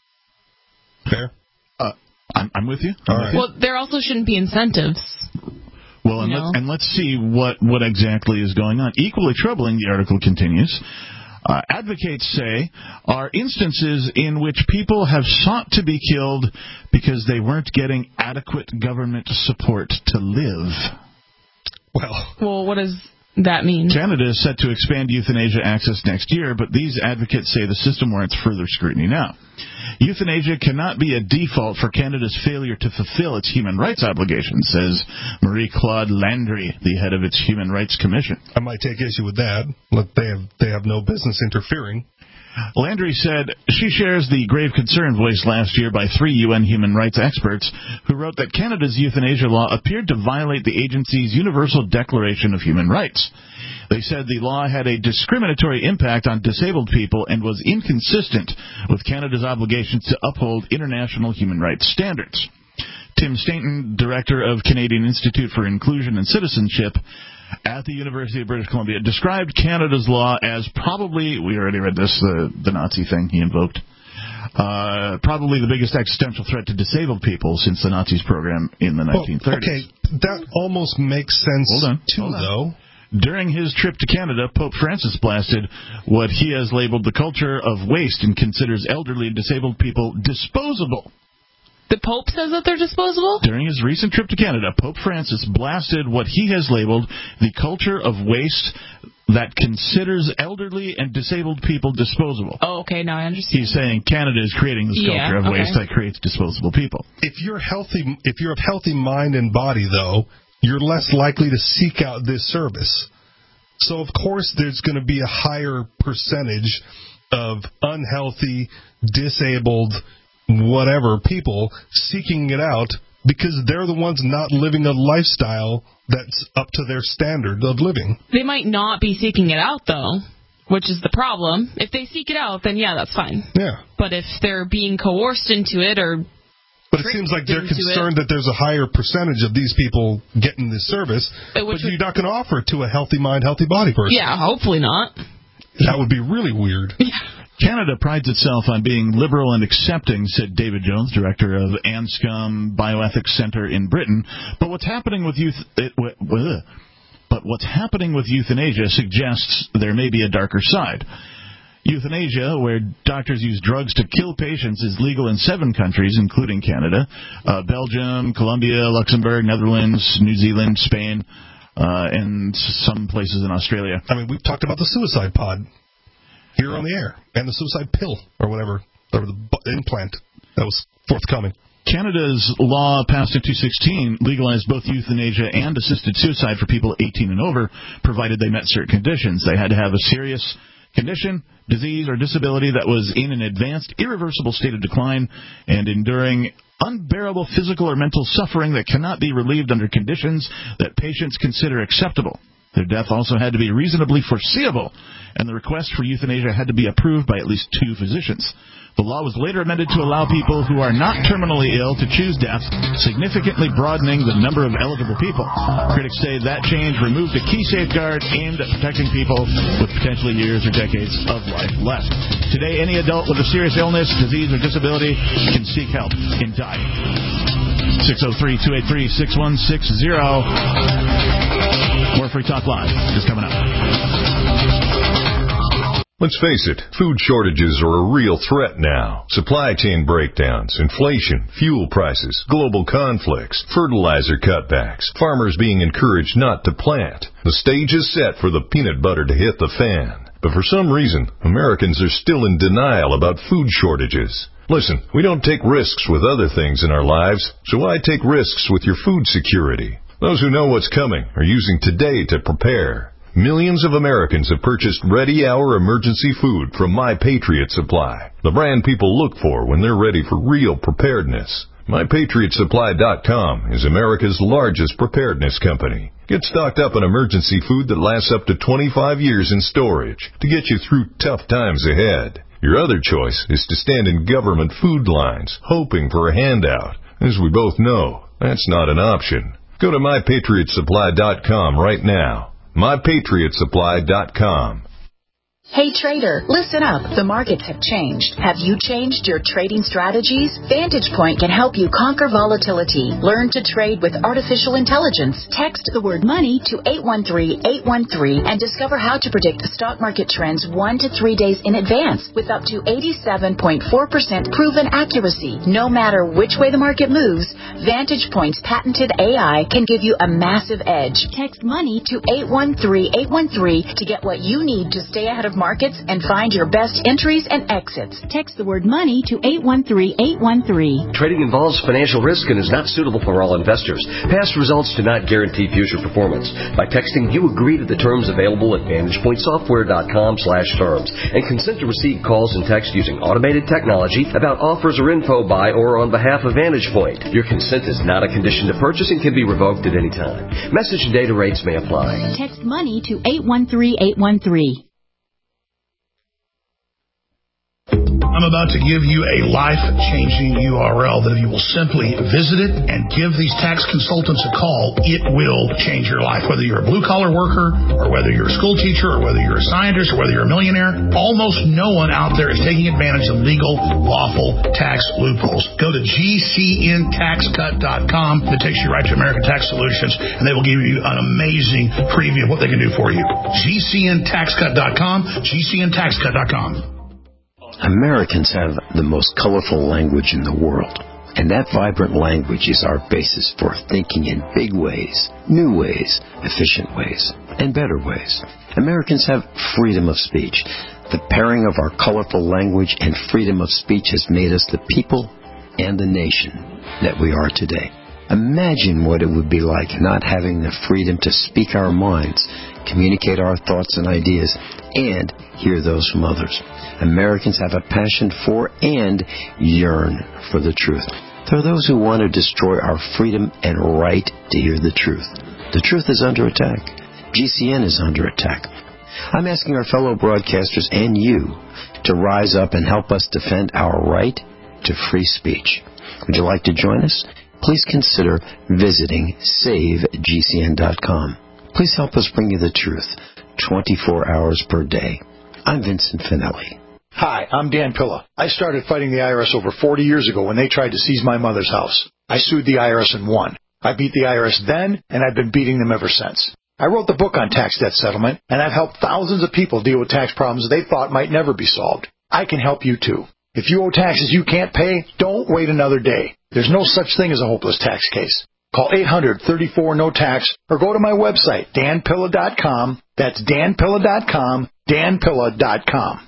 Fair? Uh, I'm, I'm with you. I'm All with right. you. Well, there also shouldn't be incentives. Well, and, You let's, know? and let's see what, what exactly is going on. Equally troubling, the article continues, uh, advocates say, are instances in which people have sought to be killed because they weren't getting adequate government support to live. Well, Well, what does that mean? Canada is set to expand euthanasia access next year, but these advocates say the system warrants further scrutiny now. Euthanasia cannot be a default for Canada's failure to fulfill its human rights obligations, says Marie-Claude Landry, the head of its Human Rights Commission. I might take issue with that. Look, they have they have no business interfering. Landry said she shares the grave concern voiced last year by three U N human rights experts who wrote that Canada's euthanasia law appeared to violate the agency's Universal Declaration of Human Rights. They said the law had a discriminatory impact on disabled people and was inconsistent with Canada's obligations to uphold international human rights standards. Tim Stainton, director of Canadian Institute for Inclusion and Citizenship at the University of British Columbia, described Canada's law as probably, we already read this, the, the Nazi thing he invoked, uh, probably the biggest existential threat to disabled people since the Nazis' program in the nineteen thirties. Well, okay, that almost makes sense, Hold on. too, Hold on. though. During his trip to Canada, Pope Francis blasted what he has labeled the culture of waste and considers elderly and disabled people disposable. The Pope says that they're disposable? During his recent trip to Canada, Pope Francis blasted what he has labeled the culture of waste that considers elderly and disabled people disposable. Oh, okay, now I understand. He's saying Canada is creating this Yeah, culture of okay. waste that creates disposable people. If you're healthy, if you're of healthy mind and body, though, you're less likely to seek out this service. So, of course, there's going to be a higher percentage of unhealthy, disabled, whatever people seeking it out because they're the ones not living a lifestyle that's up to their standard of living. They might not be seeking it out, though, which is the problem. If they seek it out, then yeah, that's fine. Yeah. But if they're being coerced into it or... But it seems like they're concerned that there's a higher percentage of these people getting this service, but would, you're not going to offer it to a healthy mind, healthy body person. Yeah, hopefully not. That would be really weird. Canada prides itself on being liberal and accepting, said David Jones, director of Anscombe Bioethics Center in Britain. But what's happening with youth... It, uh, but what's happening with euthanasia suggests there may be a darker side. Euthanasia, where doctors use drugs to kill patients, is legal in seven countries, including Canada, uh, Belgium, Colombia, Luxembourg, Netherlands, New Zealand, Spain, uh, and some places in Australia. I mean, we've talked about the suicide pod here on the air, and the suicide pill, or whatever, or the implant that was forthcoming. Canada's law passed in two thousand sixteen legalized both euthanasia and assisted suicide for people eighteen and over, provided they met certain conditions. They had to have a serious condition, disease, or disability that was in an advanced, irreversible state of decline and enduring unbearable physical or mental suffering that cannot be relieved under conditions that patients consider acceptable. Their death also had to be reasonably foreseeable, and the request for euthanasia had to be approved by at least two physicians. The law was later amended to allow people who are not terminally ill to choose death, significantly broadening the number of eligible people. Critics say that change removed a key safeguard aimed at protecting people with potentially years or decades of life left. Today, any adult with a serious illness, disease, or disability can seek help in dying. six oh three, two eight three, six one six zero. More Free Talk Live is coming up. Let's face it, food shortages are a real threat now. Supply chain breakdowns, inflation, fuel prices, global conflicts, fertilizer cutbacks, farmers being encouraged not to plant. The stage is set for the peanut butter to hit the fan. But for some reason, Americans are still in denial about food shortages. Listen, we don't take risks with other things in our lives, so why take risks with your food security? Those who know what's coming are using today to prepare. Millions of Americans have purchased ready-hour emergency food from My Patriot Supply, the brand people look for when they're ready for real preparedness. My Patriot Supply dot com is America's largest preparedness company. Get stocked up on emergency food that lasts up to twenty-five years in storage to get you through tough times ahead. Your other choice is to stand in government food lines, hoping for a handout. As we both know, that's not an option. Go to My Patriot Supply dot com right now. My Patriot Supply dot com. Hey trader, listen up. The markets have changed. Have you changed your trading strategies? Vantage Point can help you conquer volatility. Learn to trade with artificial intelligence. Text the word money to eight one three, eight one three and discover how to predict stock market trends one to three days in advance with up to eighty-seven point four percent proven accuracy. No matter which way the market moves, Vantage Point's patented A I can give you a massive edge. Text money to eight one three, eight one three to get what you need to stay ahead of markets and find your best entries and exits. Text the word money to eight one three, eight one three. Trading involves financial risk and is not suitable for all investors. Past results do not guarantee future performance. By texting, you agree to the terms available at vantage point software dot com slash terms and consent to receive calls and text using automated technology about offers or info by or on behalf of Vantage Point. Your consent is not a condition to purchase and can be revoked at any time. Message and data rates may apply. Text money to eight one three, eight one three. I'm about to give you a life-changing U R L that if you will simply visit it and give these tax consultants a call, it will change your life. Whether you're a blue-collar worker, or whether you're a school teacher, or whether you're a scientist, or whether you're a millionaire, almost no one out there is taking advantage of legal, lawful tax loopholes. Go to G C N tax cut dot com. It takes you right to American Tax Solutions, and they will give you an amazing preview of what they can do for you. G C N tax cut dot com, G C N tax cut dot com. Americans have the most colorful language in the world, and that vibrant language is our basis for thinking in big ways, new ways, efficient ways, and better ways. Americans have freedom of speech. The pairing of our colorful language and freedom of speech has made us the people and the nation that we are today. Imagine what it would be like not having the freedom to speak our minds, communicate our thoughts and ideas, and hear those from others. Americans have a passion for and yearn for the truth. There are those who want to destroy our freedom and right to hear the truth. The truth is under attack. G C N is under attack. I'm asking our fellow broadcasters and you to rise up and help us defend our right to free speech. Would you like to join us? Please consider visiting save G C N dot com. Please help us bring you the truth twenty-four hours per day. I'm Vincent Finelli. Hi, I'm Dan Pilla. I started fighting the I R S over forty years ago when they tried to seize my mother's house. I sued the I R S and won. I beat the I R S then, and I've been beating them ever since. I wrote the book on tax debt settlement, and I've helped thousands of people deal with tax problems they thought might never be solved. I can help you too. If you owe taxes you can't pay, don't wait another day. There's no such thing as a hopeless tax case. Call eight hundred, thirty-four, no tax or go to my website, dan pilla dot com. That's dan pilla dot com, dan pilla dot com.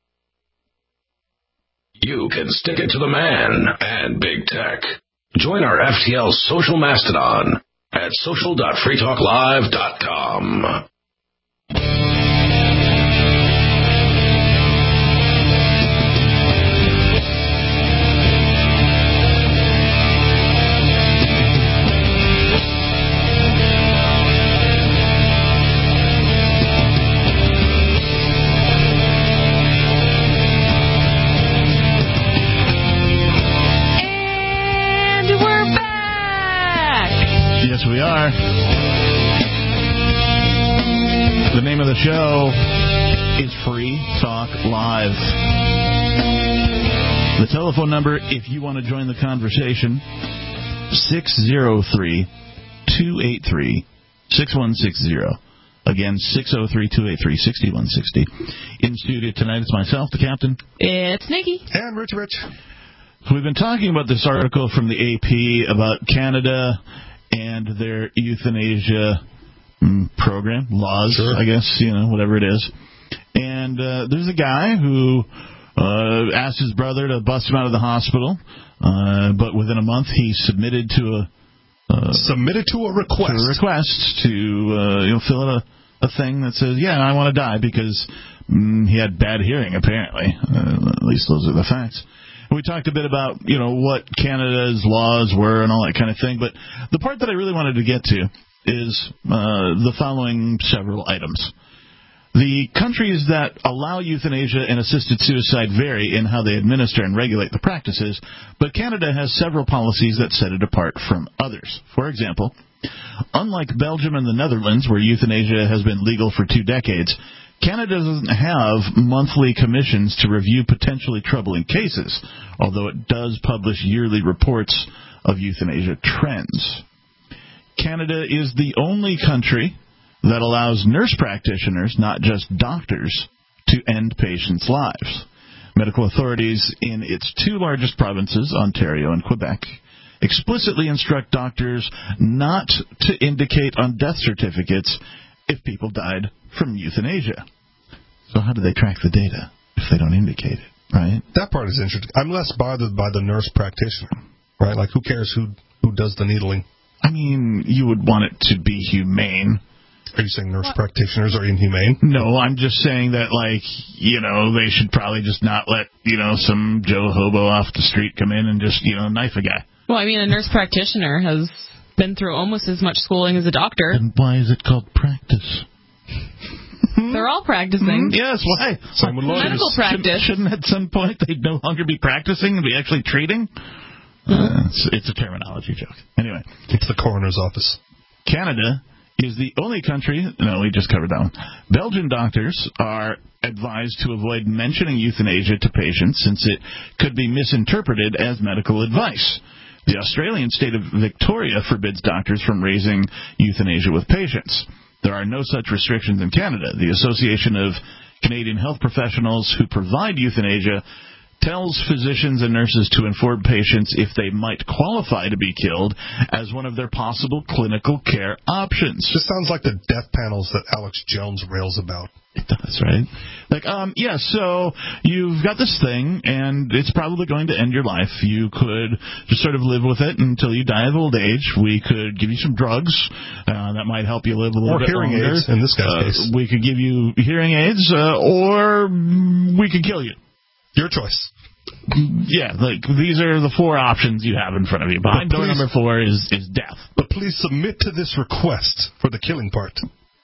You can stick it to the man and big tech. Join our F T L social mastodon at social dot free talk live dot com. Yes, we are. The name of the show is Free Talk Live. The telephone number, if you want to join the conversation, six oh three, two eight three, six one six zero. Again, six oh three, two eight three, six one six zero. In studio tonight, it's myself, the captain. It's Nikki. And Rich Rich. So we've been talking about this article from the A P about Canada and their euthanasia mm, program, laws, sure. I guess, you know, whatever it is. And uh, there's a guy who uh, asked his brother to bust him out of the hospital, uh, but within a month he submitted to a uh, submitted to a request to a request to uh, you know fill out a, a thing that says, yeah, I want to die because mm, he had bad hearing apparently. Uh, at least those are the facts. We talked a bit about, you know, what Canada's laws were and all that kind of thing, but the part that I really wanted to get to is uh, the following several items. The countries that allow euthanasia and assisted suicide vary in how they administer and regulate the practices, but Canada has several policies that set it apart from others. For example, unlike Belgium and the Netherlands, where euthanasia has been legal for two decades, Canada doesn't have monthly commissions to review potentially troubling cases, although it does publish yearly reports of euthanasia trends. Canada is the only country that allows nurse practitioners, not just doctors, to end patients' lives. Medical authorities in its two largest provinces, Ontario and Quebec, explicitly instruct doctors not to indicate on death certificates if people died from euthanasia. So how do they track the data if they don't indicate it, right? That part is interesting. I'm less bothered by the nurse practitioner, right? Like, who cares who, who does the needling? I mean, you would want it to be humane. Are you saying nurse what? practitioners are inhumane? No, I'm just saying that, like, you know, they should probably just not let, you know, some Joe Hobo off the street come in and just, you know, knife a guy. Well, I mean, a nurse practitioner has been through almost as much schooling as a doctor. And why is it called practice? Mm-hmm. They're all practicing. Mm-hmm. Yes, why? Same with lawyers. Medical practice. Shouldn't, shouldn't at some point they no longer be practicing and be actually treating? Uh, it's, it's a terminology joke. Anyway. It's the coroner's office. Canada is the only country, no, we just covered that one. Belgian doctors are advised to avoid mentioning euthanasia to patients since it could be misinterpreted as medical advice. The Australian state of Victoria forbids doctors from raising euthanasia with patients. There are no such restrictions in Canada. The Association of Canadian Health Professionals who provide euthanasia tells physicians and nurses to inform patients if they might qualify to be killed as one of their possible clinical care options. This sounds like the death panels that Alex Jones rails about. It does, right? Like, um, yeah, so you've got this thing, and it's probably going to end your life. You could just sort of live with it until you die of old age. We could give you some drugs. Uh, that might help you live a little or bit hearing longer. aids, in this guy's uh, case. We could give you hearing aids, uh, or we could kill you. Your choice. Yeah, like these are the four options you have in front of you. Behind door number four is, is death. But please submit to this request for the killing part.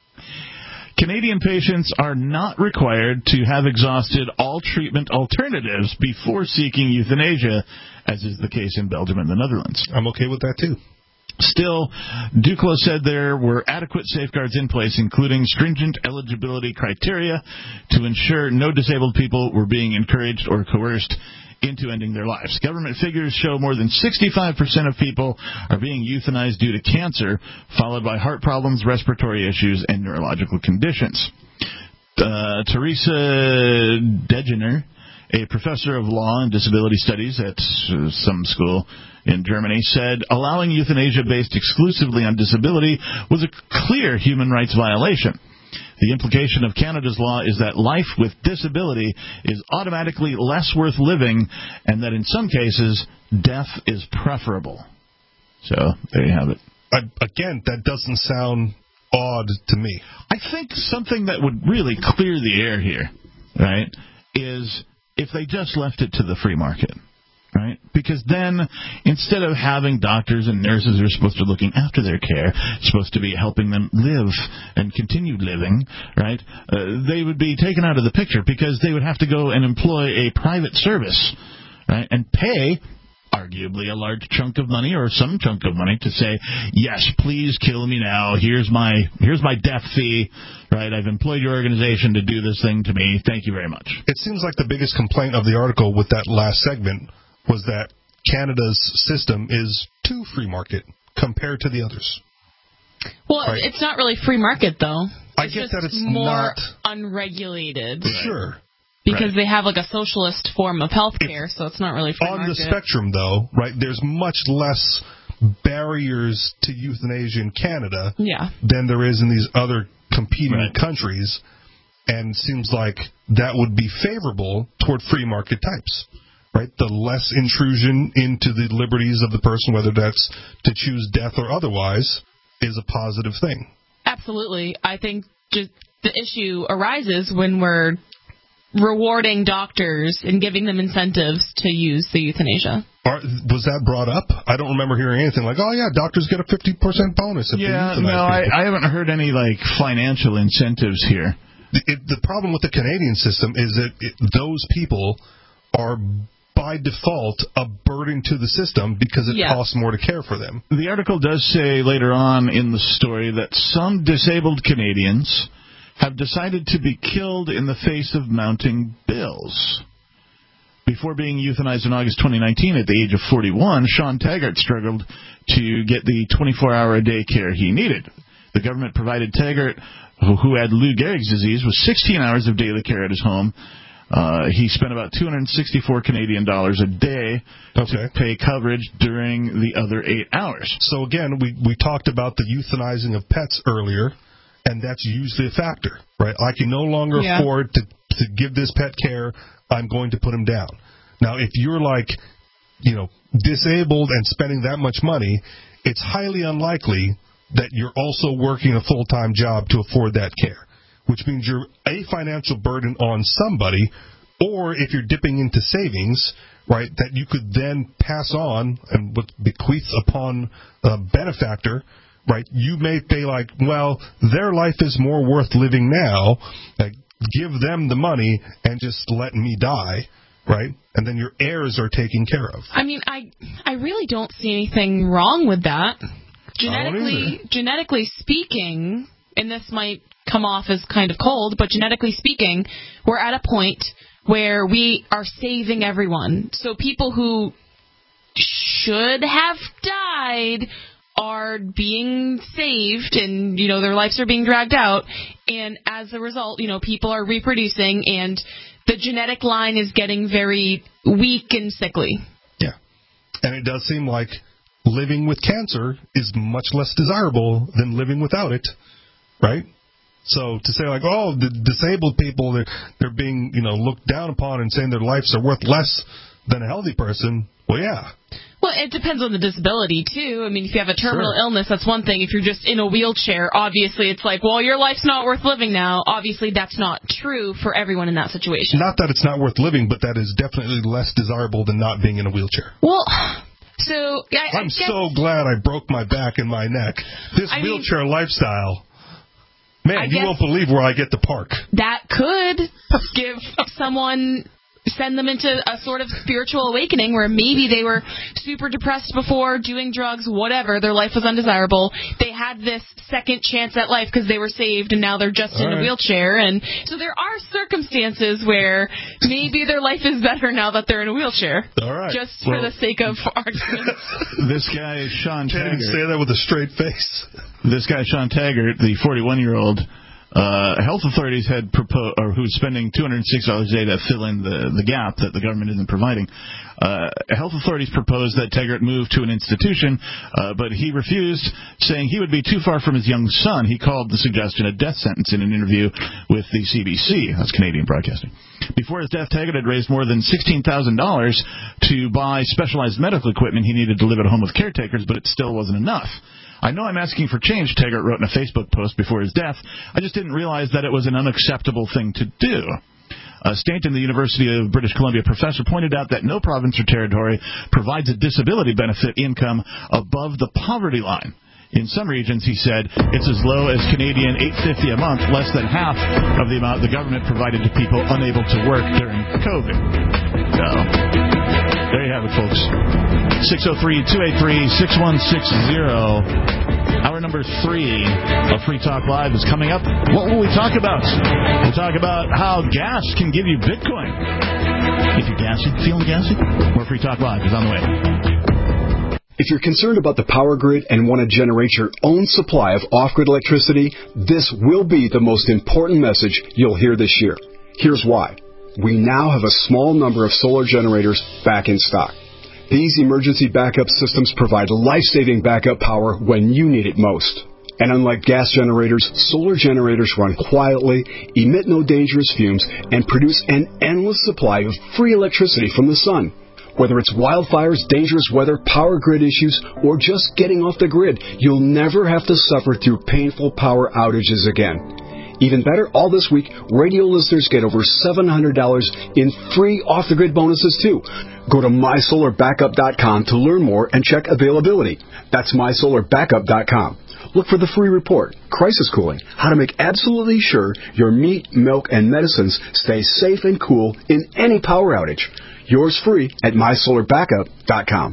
Canadian patients are not required to have exhausted all treatment alternatives before seeking euthanasia, as is the case in Belgium and the Netherlands. I'm okay with that, too. Still, Duclos said there were adequate safeguards in place, including stringent eligibility criteria to ensure no disabled people were being encouraged or coerced into ending their lives. Government figures show more than sixty-five percent of people are being euthanized due to cancer, followed by heart problems, respiratory issues, and neurological conditions. Uh, Teresa Degener, a professor of law and disability studies at uh, some school in Germany, said allowing euthanasia based exclusively on disability was a clear human rights violation. The implication of Canada's law is that life with disability is automatically less worth living, and that in some cases, death is preferable. So, there you have it. I, again, that doesn't sound odd to me. I think something that would really clear the air here, right, is if they just left it to the free market. Right? Because then, instead of having doctors and nurses who are supposed to be looking after their care, supposed to be helping them live and continue living, right, uh, they would be taken out of the picture because they would have to go and employ a private service, right, and pay arguably a large chunk of money or some chunk of money to say, yes, please kill me now. Here's my here's my death fee, right? I've employed your organization to do this thing to me. Thank you very much. It seems like the biggest complaint of the article with that last segment was that Canada's system is too free market compared to the others. Well, right? It's not really free market, though. I it's get just that it's more not unregulated. Sure. Because right. they have like a socialist form of health care, so it's not really free on market. the spectrum, though, right, there's much less barriers to euthanasia in Canada yeah. than there is in these other competing right. countries, and it seems like that would be favorable toward free market types. Right, the less intrusion into the liberties of the person, whether that's to choose death or otherwise, is a positive thing. Absolutely. I think just the issue arises when we're rewarding doctors and giving them incentives to use the euthanasia. Are, was that brought up? I don't remember hearing anything like, oh, yeah, doctors get a fifty percent bonus if yeah, they euthanize no, I, people. I haven't heard any, like, financial incentives here. The, it, the problem with the Canadian system is that it, those people are by default a burden to the system because it yeah. costs more to care for them. The article does say later on in the story that some disabled Canadians have decided to be killed in the face of mounting bills. Before being euthanized in August twenty nineteen at the age of forty-one, Sean Taggart struggled to get the twenty-four hour a day care he needed. The government provided Taggart, who had Lou Gehrig's disease, with sixteen hours of daily care at his home. Uh, he spent about two hundred sixty-four Canadian dollars a day okay. to pay coverage during the other eight hours. So again, we, we talked about the euthanizing of pets earlier, and that's usually a factor, right? I can no longer yeah. afford to, to give this pet care. I'm going to put him down. Now, if you're like, you know, disabled and spending that much money, it's highly unlikely that you're also working a full-time job to afford that care. Which means you're a financial burden on somebody, or if you're dipping into savings, right, that you could then pass on and bequeath upon a benefactor, right? You may be like, well, their life is more worth living now. Like, give them the money and just let me die, right? And then your heirs are taken care of. I mean, I I really don't see anything wrong with that. Genetically, genetically speaking, and this might come off as kind of cold, but genetically speaking, we're at a point where we are saving everyone. So people who should have died are being saved, and, you know, their lives are being dragged out, and as a result, you know, people are reproducing, and the genetic line is getting very weak and sickly. Yeah. And it does seem like living with cancer is much less desirable than living without it, right? So to say like, oh, the disabled people, they're, they're being, you know, looked down upon and saying their lives are worth less than a healthy person, well, yeah. Well, it depends on the disability, too. I mean, if you have a terminal Sure. illness, that's one thing. If you're just in a wheelchair, obviously it's like, well, your life's not worth living now. Obviously, that's not true for everyone in that situation. Not that it's not worth living, but that is definitely less desirable than not being in a wheelchair. Well, so... I, I'm I guess, so glad I broke my back and my neck. This I wheelchair mean, lifestyle, man, I you guess won't believe where I get to park. that could give someone... send them into a sort of spiritual awakening where maybe they were super depressed before, doing drugs, whatever, their life was undesirable. They had this second chance at life because they were saved, and now they're just All in right. a wheelchair. And so there are circumstances where maybe their life is better now that they're in a wheelchair. All right. Just Well, for the sake of argument. This guy, Sean Can't even Taggart. say that with a straight face. This guy, Sean Taggart, the forty-one-year-old, uh, health authorities had proposed, or who's spending two hundred six dollars a day to fill in the, the gap that the government isn't providing. Uh, health authorities proposed that Taggart move to an institution, uh, but he refused, saying he would be too far from his young son. He called the suggestion a death sentence in an interview with the C B C. That's Canadian Broadcasting. Before his death, Taggart had raised more than sixteen thousand dollars to buy specialized medical equipment he needed to live at home with caretakers, but it still wasn't enough. I know I'm asking for change, Taggart wrote in a Facebook post before his death. I just didn't realize that it was an unacceptable thing to do. Uh, Stanton, the University of British Columbia professor, pointed out that no province or territory provides a disability benefit income above the poverty line. In some regions, he said, it's as low as Canadian eight dollars and fifty cents a month, less than half of the amount the government provided to people unable to work during COVID. So, there you have it, folks. six oh three, two eight three, six one six zero. Hour number three of Free Talk Live is coming up. What will we talk about? We'll talk about how gas can give you Bitcoin. If you're gassy, feeling gassy? More Free Talk Live is on the way. If you're concerned about the power grid and want to generate your own supply of off-grid electricity, this will be the most important message you'll hear this year. Here's why. We now have a small number of solar generators back in stock. These emergency backup systems provide life-saving backup power when you need it most. And unlike gas generators, solar generators run quietly, emit no dangerous fumes, and produce an endless supply of free electricity from the sun. Whether it's wildfires, dangerous weather, power grid issues, or just getting off the grid, you'll never have to suffer through painful power outages again. Even better, all this week, radio listeners get over seven hundred dollars in free off-the-grid bonuses, too. Go to my solar backup dot com to learn more and check availability. That's my solar backup dot com. Look for the free report, Crisis Cooling, how to make absolutely sure your meat, milk, and medicines stay safe and cool in any power outage. Yours free at my solar backup dot com.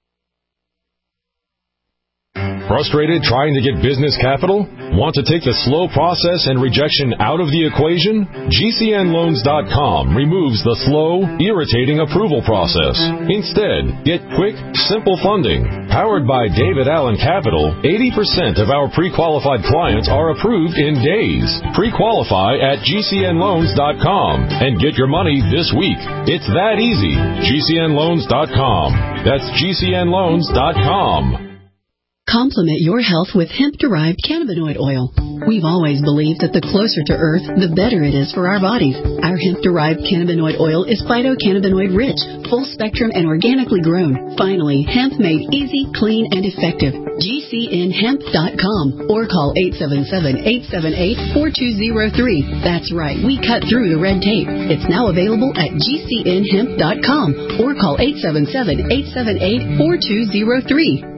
Frustrated trying to get business capital? Want to take the slow process and rejection out of the equation? G C N loans dot com removes the slow, irritating approval process. Instead, get quick, simple funding. Powered by David Allen Capital, eighty percent of our pre-qualified clients are approved in days. Pre-qualify at G C N loans dot com and get your money this week. It's that easy. G C N loans dot com. That's G C N loans dot com. Complement your health with hemp-derived cannabinoid oil. We've always believed that the closer to Earth, the better it is for our bodies. Our hemp-derived cannabinoid oil is phytocannabinoid-rich, full-spectrum, and organically grown. Finally, hemp made easy, clean, and effective. G C N hemp dot com or call eight seven seven, eight seven eight, four two zero three. That's right, we cut through the red tape. It's now available at G C N hemp dot com or call eight seven seven, eight seven eight, four two zero three.